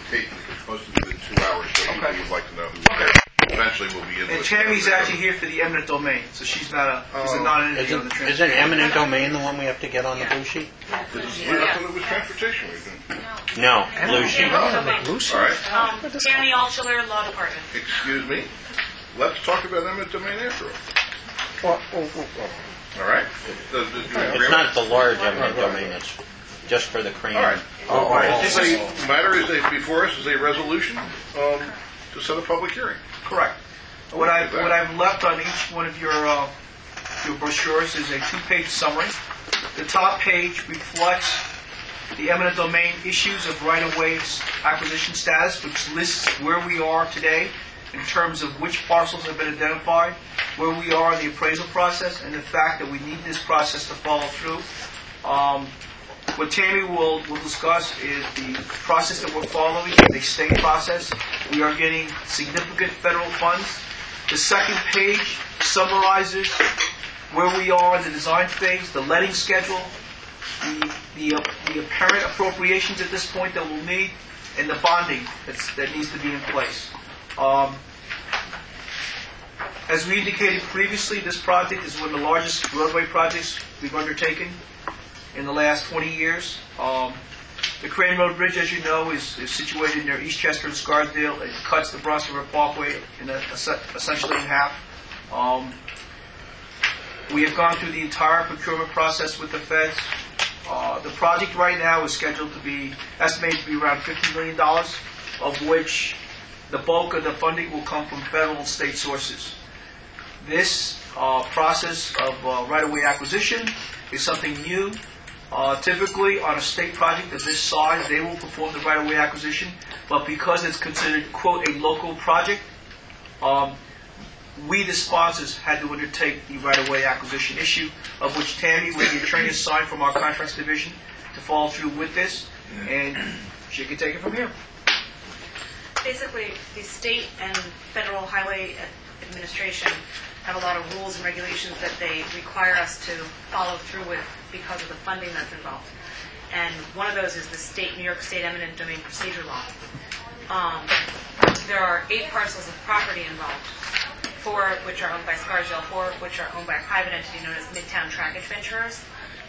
tape because most of it is 2 hours, so Okay. we would like to know who's there. Eventually, we'll be in. And Tammy's actually here for the eminent domain, so she's not she's a non-entity on the Isn't transportation. eminent domain the one we have to get on the blue sheet? I thought it was transportation. No, blue sheet. All right. Tammy Altschuler, Law Department. Excuse me. Let's talk about eminent domain after all. All right. It's not the large eminent domain, it's just for the crane. All right. All right. This matter is before us is a resolution to set a public hearing. Correct. What I've left on each one of your brochures is a 2-page summary. The top page reflects the eminent domain issues of right-of-way acquisition status, which lists where we are today in terms of which parcels have been identified, where we are in the appraisal process, and the fact that we need this process to follow through. What Tammy will discuss is the process that we're following, the state process. We are getting significant federal funds. The second page summarizes where we are in the design phase, the letting schedule, the apparent appropriations at this point that we'll need, and the bonding that needs to be in place. As we indicated previously, this project is one of the largest roadway projects we've undertaken in the last 20 years. The Crane Road Bridge, as you know, is situated near Eastchester and Scarsdale. It cuts the Bronx River Parkway essentially in half. We have gone through the entire procurement process with the feds. The project right now is scheduled to be estimated to be around $50 million, of which the bulk of the funding will come from federal and state sources. This process of right-of-way acquisition is something new. Typically, on a state project of this size, they will perform the right-of-way acquisition, but because it's considered, quote, a local project, we, the sponsors, had to undertake the right-of-way acquisition issue, of which Tammy, with the attorney assigned from our contracts division, to follow through with this, and she can take it from here. Basically, the state and federal highway administration have a lot of rules and regulations that they require us to follow through with because of the funding that's involved. And one of those is the New York State Eminent Domain Procedure Law. There are 8 parcels of property involved, 4 which are owned by Scarsdale, 4 which are owned by a private entity known as Midtown Trackage Ventures.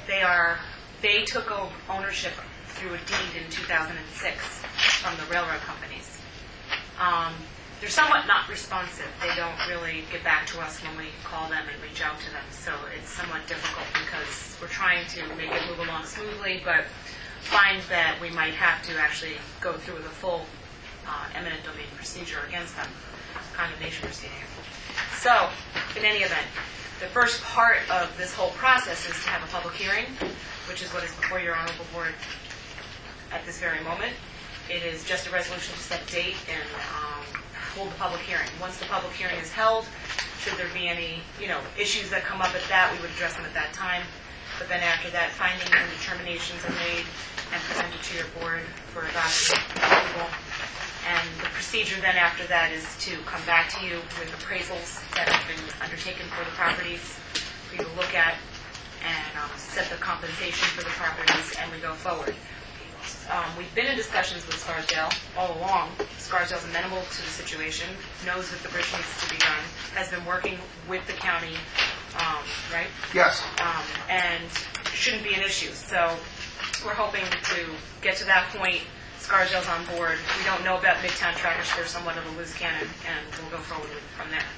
They took over ownership through a deed in 2006 from the railroad companies. They're somewhat not responsive. They don't really get back to us when we call them and reach out to them. So it's somewhat difficult because we're trying to make it move along smoothly, but find that we might have to actually go through with a full eminent domain procedure against them, condemnation proceeding. So, in any event, the first part of this whole process is to have a public hearing, which is what is before your honorable board at this very moment. It is just a resolution to set a date and hold the public hearing. Once the public hearing is held, should there be any issues that come up at that, we would address them at that time. But then after that, findings and determinations are made and presented to your board for adoption and approval. And the procedure then after that is to come back to you with appraisals that have been undertaken for the properties for you to look at and set the compensation for the properties, and we go forward. We've been in discussions with Scarsdale all along. Scarsdale's amenable to the situation, knows that the bridge needs to be done, has been working with the county, right? Yes. And shouldn't be an issue. So we're hoping to get to that point. Scarsdale's on board. We don't know about Midtown Trackage. They're somewhat of a loose cannon, and we'll go forward from there.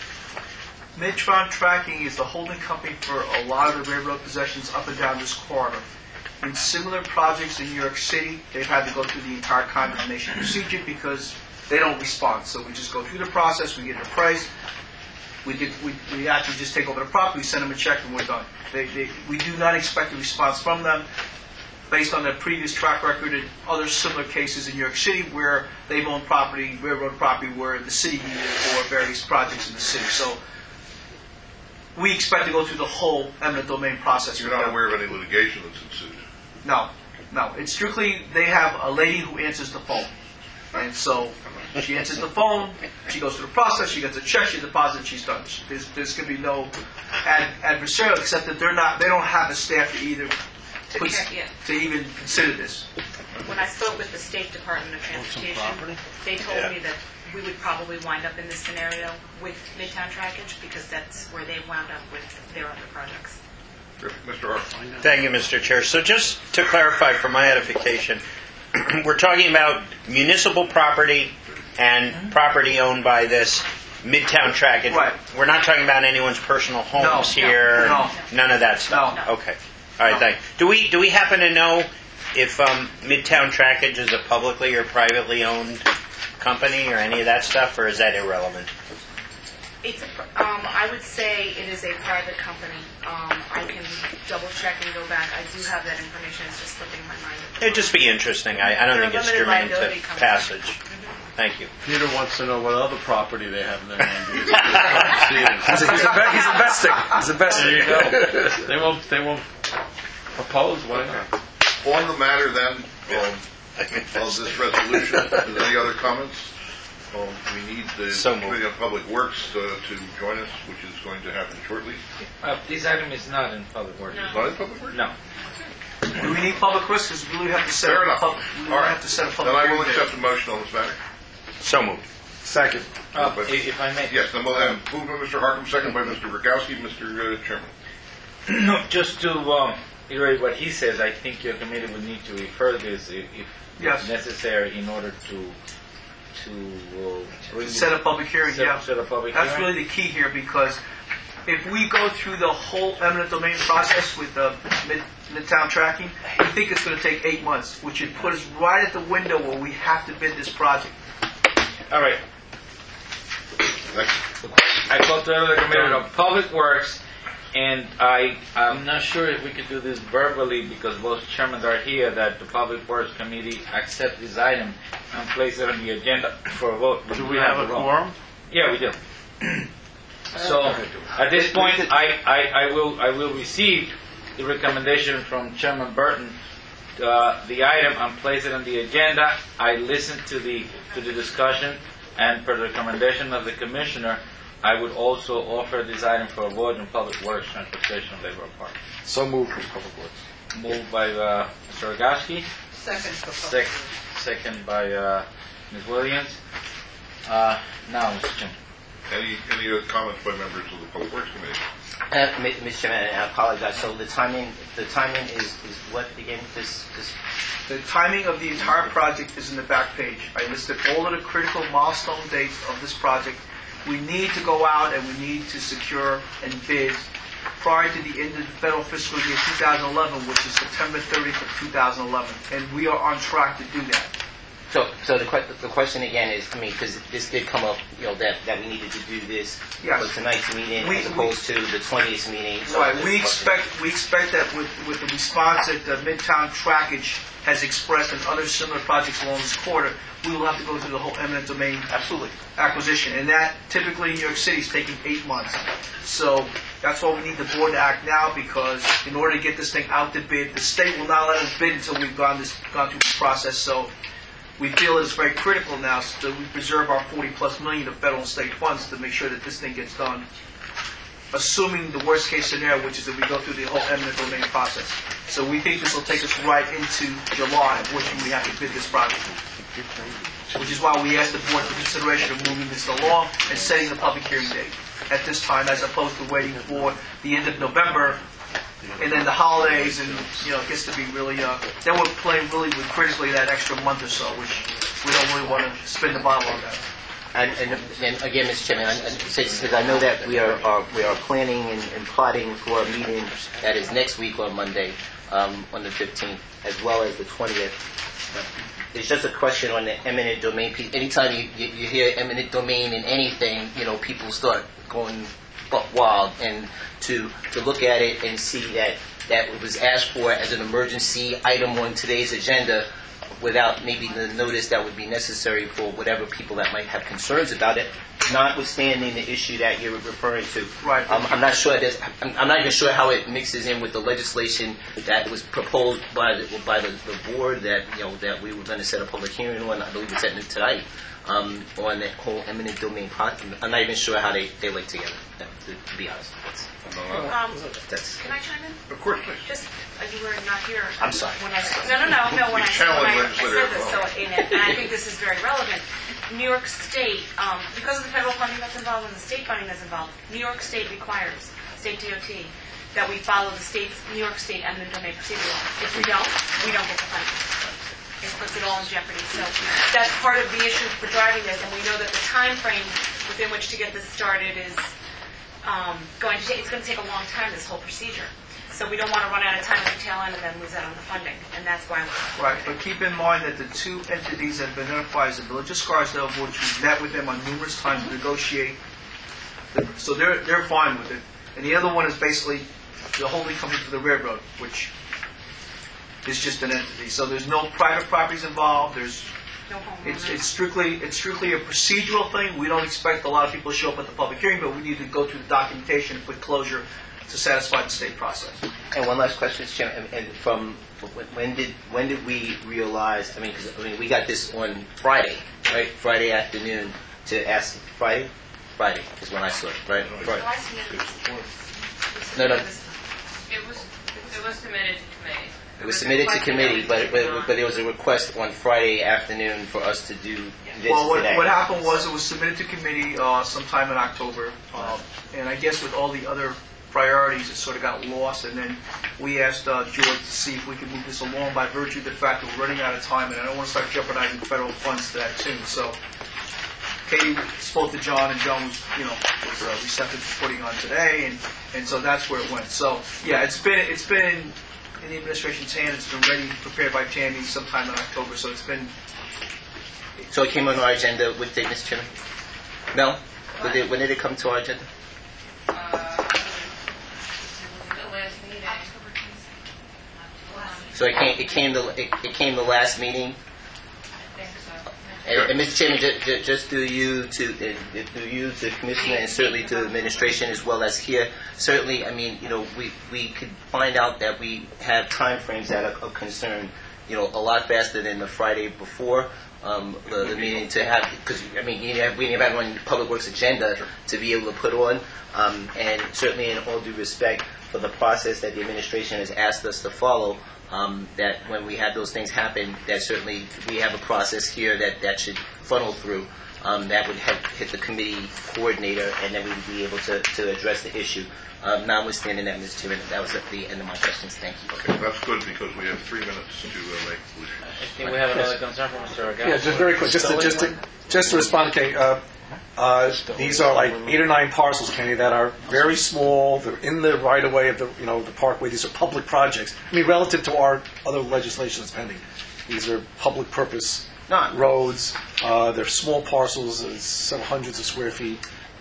Midtown Tracking is the holding company for a lot of the railroad possessions up and down this corridor. In similar projects in New York City, they've had to go through the entire condemnation procedure because they don't respond. So we just go through the process, we get it appraised, we actually just take over the property, we send them a check, and we're done. We do not expect a response from them based on their previous track record in other similar cases in New York City where they've owned property, railroad property, where the city needed it for various projects in the city. So we expect to go through the whole eminent domain process. You're not aware of any litigation that's ensued? No. It's strictly, they have a lady who answers the phone. And so she answers the phone, she goes through the process, she gets a check, she deposits, she's done. There's going to be no adversarial, except that they don't have a staff to even consider this. when I spoke with the State Department of Transportation, they told me that we would probably wind up in this scenario with Midtown Trackage because that's where they wound up with their other projects. Mr. Hart. Thank you, Mr. Chair. So just to clarify for my edification, we're talking about municipal property and property owned by this Midtown Trackage. Right. We're not talking about anyone's personal homes here. No. None of that stuff. No. Okay. All right. Thank you. Do we happen to know if Midtown Trackage is a publicly or privately owned company or any of that stuff, or is that irrelevant? It's I would say it is a private company. I can double check and go back. I do have that information. It's just slipping my mind. It'd just be interesting. I don't They're think it's limited germane to liability company. passage. Thank you. Peter wants to know what other property they have in their hand. He's investing. He's investing. There you go. They won't propose. Why not? On the matter then of this resolution, is there any other comments? We need the Committee on Public Works to join us, which is going to happen shortly. This item is not in public works. It's not in Public Works? No. Do we need public works? Because we really have to set Fair up enough. we All right. have to set a public Then I will hearing accept date. the motion on this matter. So moved. Second. If I may. Yes, then we'll have moved by Mr. Harkam, second by Mr. Rogowski. Mr. Chairman. No, just to iterate what he says, I think your committee would need to refer this if Yes. necessary in order to Set a public hearing, set a public That's hearing. really the key here because if we go through the whole eminent domain process with Midtown tracking, I think it's going to take 8 months, which would put us right at the window where we have to bid this project. All right. Next. I called to the committee on public works, and I'm not sure if we could do this verbally because both chairmen are here, that the public works committee accept this item and place it on the agenda for a vote. Do we have a quorum? Yeah, we do. So at this point, I will receive the recommendation from Chairman Burton, the item, and place it on the agenda. I listened to the discussion, and per the recommendation of the commissioner, I would also offer this item for a vote in Public Works, Transportation, and Labor Department. So moved for Public Works. Moved by Mr. Rogowski. Second by Ms. Williams. Now, Mr. Chairman. Any other comments by members of the Public Works Committee? Mr. Chairman, I apologize. So the timing is what again? This The timing of the entire project is in the back page. I listed all of the critical milestone dates of this project. We need to go out and we need to secure and bid prior to the end of the federal fiscal year 2011, which is September 30th of 2011. And we are on track to do that. So the question again is, I mean, because this did come up, that we needed to do this Yes. for tonight's meeting as opposed to the 20th meeting. So Right. this We question- expect that with the response that the Midtown Trackage has expressed and other similar projects along this corridor, we will have to go through the whole eminent domain Absolutely. acquisition, and that typically in New York City is taking 8 months. So that's why we need the board to act now, because in order to get this thing out to bid, the state will not let us bid until we've gone through this process. So we feel it's very critical now so that we preserve our $40+ million of federal and state funds to make sure that this thing gets done, assuming the worst case scenario, which is that we go through the whole eminent domain process. So we think this will take us right into July, of which we have to bid this project. Which is why we asked the board for consideration of moving this along and setting the public hearing date at this time, as opposed to waiting for the end of November and then the holidays, and it gets to be really. Then we're playing really with critically that extra month or so, which we don't really want to spin the bottle on that. And again, Mr. Chairman, since I know that we are planning and plotting for a meeting that is next week on Monday, on the 15th, as well as the 20th. It's just a question on the eminent domain piece. Anytime you hear eminent domain in anything, people start going buck wild. And to look at it and see that it was asked for as an emergency item on today's agenda without maybe the notice that would be necessary for whatever people that might have concerns about it, notwithstanding the issue that you're referring to. Right. I'm not sure. I'm not even sure how it mixes in with the legislation that was proposed by the board that that we were going to set a public hearing on. I believe it's set tonight on that whole eminent domain project. I'm not even sure how they link together. To be honest, that's. Can I chime in? Of course, please. Just, you were not here. I'm sorry. When I, no. When I said this, so and I think this is very relevant. New York State, because of the federal funding that's involved and the state funding that's involved, New York State requires, state DOT, that we follow the New York State eminent domain procedure law. If we don't get the funding. It puts it all in jeopardy. So that's part of the issue for driving this, and we know that the time frame within which to get this started is going to take a long time, this whole procedure. So we don't want to run out of time at the tail end and then lose out on the funding, and that's why we're... Right, but keep in mind that the two entities that have been identified as the Village of Scarsdale, which we've met with them on numerous times to negotiate, so they're fine with it. And the other one is basically the holding company for the railroad, which is just an entity. So there's no private properties involved. There's no it's strictly a procedural thing. We don't expect a lot of people to show up at the public hearing, but we need to go through the documentation and put closure to satisfy the state process. And one last question, Jim. And from when did we realize? Because we got this on Friday, right? Friday afternoon to ask. Friday is when I saw it, right? Friday. No. It was submitted to committee. It was submitted to committee, but there was a request on Friday afternoon for us to do this today. What happened was it was submitted to committee sometime in October, and I guess with all the other priorities, it sort of got lost, and then we asked George to see if we could move this along by virtue of the fact that we're running out of time, and I don't want to start jeopardizing federal funds to that too. So Katie spoke to John, and John was receptive to putting on today, and so that's where it went. So yeah, it's been in the administration's hand. It's been ready, prepared by Tammy sometime in October. So it's been. So it came on our agenda. What date, Mr. Chairman? No. When did it come to our agenda? The last meeting. So it came the last meeting. And Mr. Chairman, just through you to the Commissioner, and certainly to the administration as well as here, certainly, we could find out that we have time frames that are of concern, a lot faster than the Friday before the meeting to have, because we have it on Public Works agenda to be able to put on, and certainly in all due respect for the process that the administration has asked us to follow. That when we have those things happen, that certainly we have a process here that should funnel through, that would hit the committee coordinator, and then we would be able to address the issue. Notwithstanding that, Mr. Chairman, that was at the end of my questions. Thank you. Okay, that's good because we have 3 minutes to make solutions. I think we have another concern from Mr. Argyle. Yeah, just very quick, just to respond, Kate. These are like 8 or 9 parcels, Kenny, that are very small. They're in the right of way of the the parkway. These are public projects. Relative to our other legislation that's pending, these are public purpose roads. They're small parcels, several hundreds of square feet.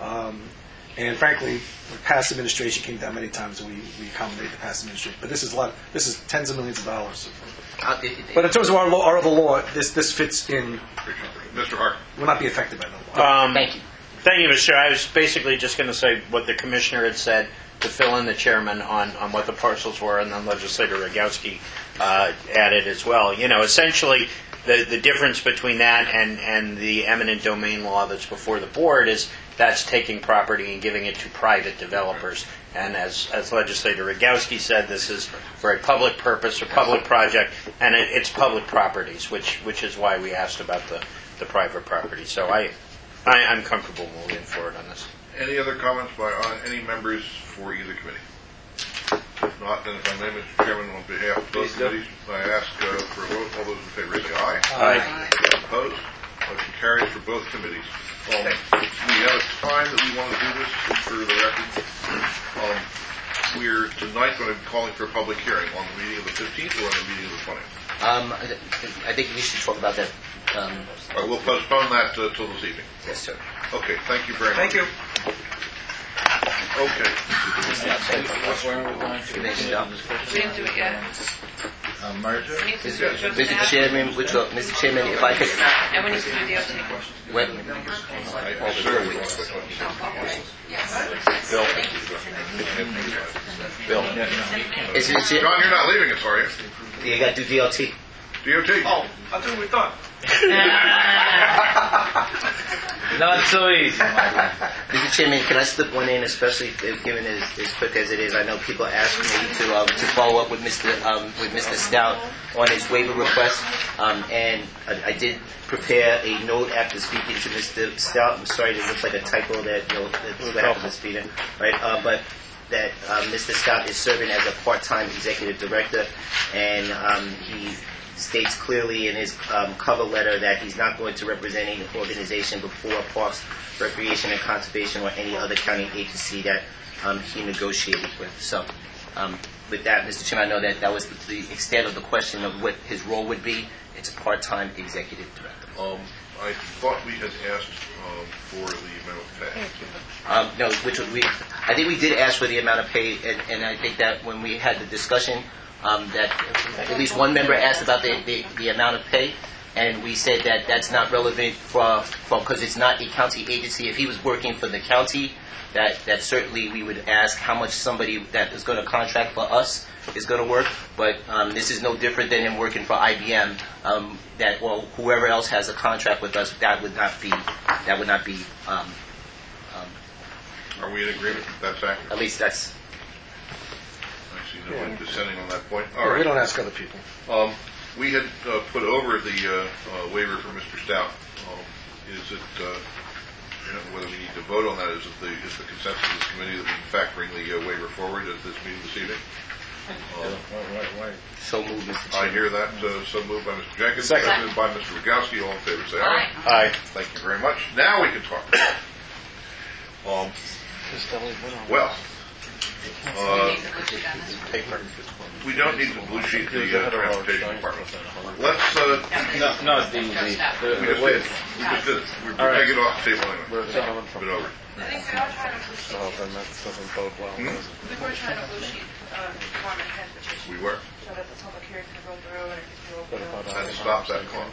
And frankly, the past administration came down many times, and we accommodate the past administration. But this is tens of millions of dollars. But in terms of our other law, this fits in. Mr. Hart will not be affected by the law. Thank you. Thank you, Mr. I was basically just going to say what the Commissioner had said to fill in the Chairman on what the parcels were, and then Legislator Rogowski added as well. Essentially, the difference between that and the eminent domain law that's before the board is that's taking property and giving it to private developers. And as Legislator Rogowski said, this is for a public purpose or public project, and it's public properties, which is why we asked about the private property. So I'm comfortable moving forward on this. Any other comments by any members for either committee? If not, then if I may, Mr. Chairman, on behalf of both committees, I ask for a vote. All those in favor say aye. Aye. Opposed? Motion carries for both committees. We have a time that we want to do this, just for the record. We're tonight going to be calling for a public hearing on the meeting of the 15th or on the meeting of the 20th? I think we should talk about that. All right, we'll postpone that till this evening. Yes, sir. Okay, thank you very much. Thank you. Okay. Where are we going to? We didn't do it yet. merger? Mr. Chairman, Mr. Chairman, if I could. And we need to do DOT. Well, Bill. John, you're not leaving us, are you? you got to do DLT. DOT? Oh, I think we're done. Not so easy. Mr. Chairman, can I slip one in, especially given it as quick as it is? I know people asked me to follow up with Mr. Stout on his waiver request, and I did prepare a note after speaking to Mr. Stout. I'm sorry, it looks like a typo that's what happened this meeting, right? But that Mr. Stout is serving as a part-time executive director, and he states clearly in his cover letter that he's not going to represent any organization before Parks, Recreation, and Conservation or any other county agency that he negotiated with. So, with that, Mr. Chairman, I know that was the extent of the question of what his role would be. It's a part-time executive director. I thought we had asked for the amount of pay. No, I think we did ask for the amount of pay, and I think that when we had the discussion, that at least one member asked about the amount of pay, and we said that that's not relevant because it's not a county agency. If he was working for the county, that certainly we would ask how much somebody that is going to contract for us is going to work. But this is no different than him working for IBM. Whoever else has a contract with us, that would not be. Are we in agreement that that's accurate? At least that's. I see no one dissenting on that point. All We right. don't ask other people. We had put over the waiver for Mr. Stout. Is it, whether we need to vote on that, is the consensus of this committee that we in fact bring the waiver forward at this meeting this evening? So moved, Mr. I Chairman. hear that. So moved by Mr. Jenkins, Second. seconded by Mr. Rogowski. All in favor, say aye. Aye. Thank you very much. Now we can talk. Well, we don't need to blue sheet the transportation department. Let's. No, We just did. We're taking it off the table anyway. It's been over. I think we are trying to push it. Oh, then that doesn't bode well. We were trying to push it, Department of Transportation. We were. So that the public hearing can go through and it can go through. That stops that clock.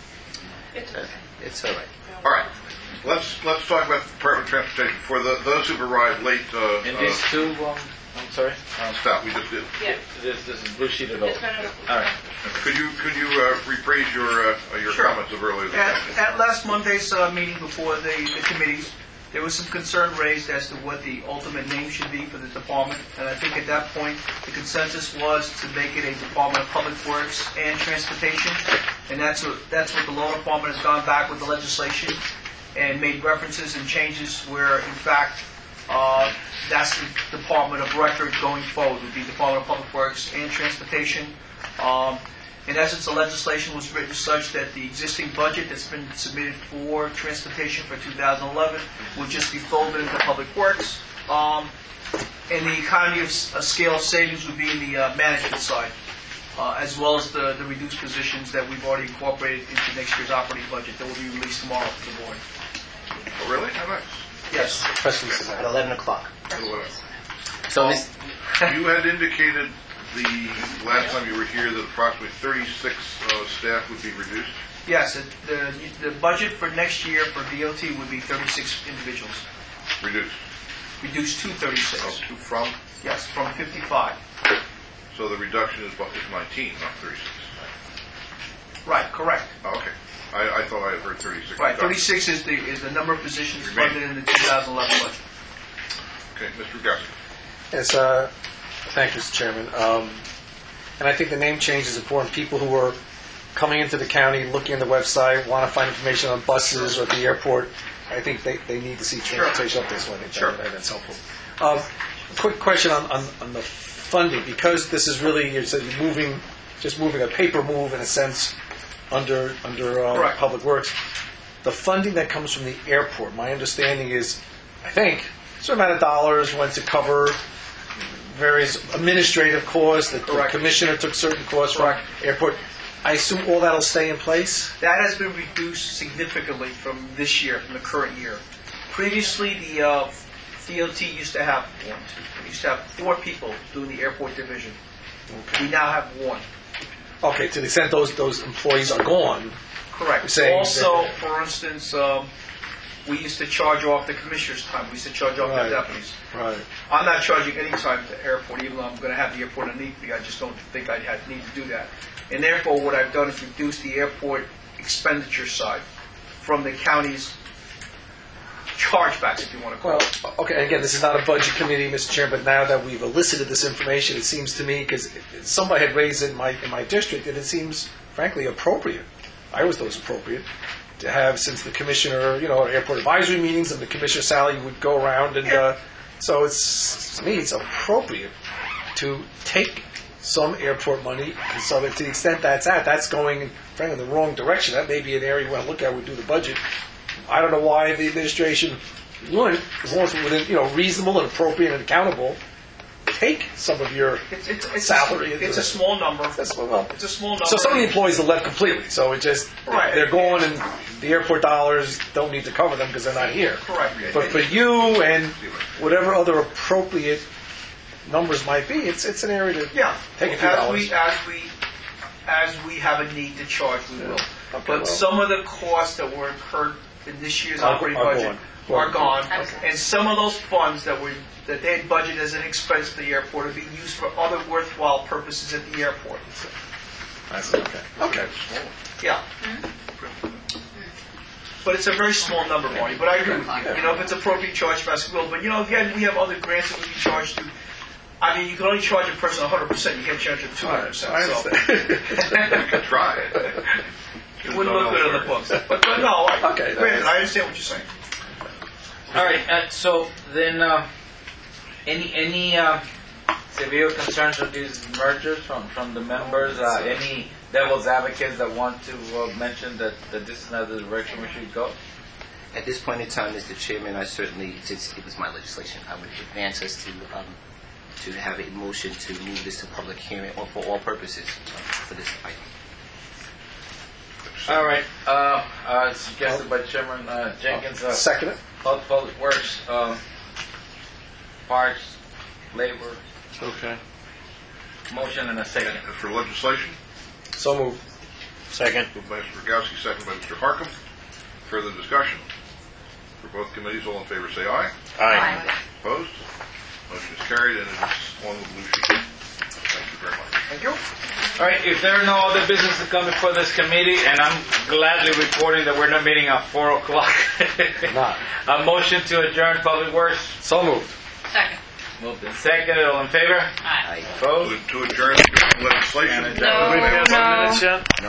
It's all right. All right. Let's talk about the Department of Transportation. For those who've arrived late, in these two, I'm sorry? Stout, we just did. Yeah. This is blue sheet at all. It's been All right. Could you rephrase your Sure. comments of earlier this afternoon? At last Monday's meeting before the committees, there was some concern raised as to what the ultimate name should be for the department, and I think at that point, the consensus was to make it a Department of Public Works and Transportation, and that's what the law department has gone back with the legislation and made references and changes where, in fact, that's the department of record going forward, would be Department of Public Works and Transportation. In essence, the legislation was written such that the existing budget that's been submitted for transportation for 2011 would just be folded into Public Works, and the economy of scale savings would be in the management side, as well as the reduced positions that we've already incorporated into next year's operating budget that will be released tomorrow to the board. Oh, really? How nice. Yes. Questions? At 11 o'clock. Well, So, Ms. you had indicated the last time you were here that approximately 36 staff would be reduced. Yes, the budget for next year for DOT would be 36 individuals, Reduced. reduced to 36. To from? Yes, from 55. So the reduction is 19, not 36. Right, correct. Oh, okay. I thought I had heard 36. Right, 36 is the number of positions funded in the 2011 budget. Okay, Mr. Rogowski. Yes, thank you, Mr. Chairman. And I think the name change is important. People who are coming into the county, looking at the website, want to find information on buses or at the airport, I think they need to see transportation updates. So I think that's helpful. Quick question on the funding, because this is really, you said, moving a paper move in a sense under Public Works. The funding that comes from the airport, my understanding is, I think, a certain amount of dollars went to cover various administrative costs. The commissioner took certain costs from airport. I assume all that will stay in place? That has been reduced significantly from this year, from the current year. Previously, the DOT used to have 4 people doing the airport division. We now have 1. Okay, to the extent those employees are gone. Correct. Saying Also, that- for instance, we used to charge off the commissioner's time. We used to charge off Right. the deputies. Right. I'm not charging any time at the airport, even though I'm going to have the airport on need fee. I just don't think I need to do that. And therefore, what I've done is reduce the airport expenditure side from the county's chargebacks, if you want to call Well, it. okay, again, this is not a budget committee, Mr. Chair, but now that we've elicited this information, it seems to me, because somebody had raised it in my district, and it seems, frankly, appropriate. I always thought it was appropriate to have, since the commissioner, airport advisory meetings, and the commissioner Sally would go around, and so to me, it's appropriate to take some airport money, and so that to the extent that's going, frankly, in the wrong direction. That may be an area we want to look at when we do the budget. I don't know why the administration wouldn't, as long as it's within, reasonable and appropriate and accountable, take some of your salary. It's a small number. It's a small number. So some of the employees are left completely. So it just they're gone, and the airport dollars don't need to cover them because they're not here. Correct. But for you and whatever other appropriate numbers might be, it's an area to take a few dollars. As we have a need to charge, we will. Okay, But some of the costs that were incurred in this year's Are operating gone. budget are gone, and some of those funds that they had budgeted as an expense for the airport are being used for other worthwhile purposes at the airport. I see. Okay. Yeah. But it's a very small number, Marty. But I agree with you. If it's appropriate, charge fast, we will. But again, we have other grants that we can charge to. I mean, you can only charge a person 100%. You can't charge them 200%. I understand. You can try. It wouldn't look good on the books. But no, Okay. granted, I understand what you're saying. All right. So then, any severe concerns with these mergers from the members? Any devil's advocates that want to mention that this is not the direction we should go? At this point in time, Mr. Chairman, I certainly, since it was my legislation, I would advance us to have a motion to move this to public hearing or for all purposes for this item. All right. Suggested by Chairman Jenkins. Second it. Public Works, Parks, Labor. Okay. Motion and a second. And for legislation, So moved. Second. moved by Mr. Rogowski, second by Mr. Harkam. Further discussion? For both committees, all in favor say aye. Aye. Opposed? Motion is carried, and it is on the blue sheet. Thank you very much. Thank you. All right, if there are no other business to come before this committee, and I'm gladly reporting that we're not meeting at 4 o'clock. Not. A motion to adjourn Public Works. So moved. Second. Moved and seconded. All in favor? Aye. Opposed? To adjourn legislation. No, no. Minutes yet?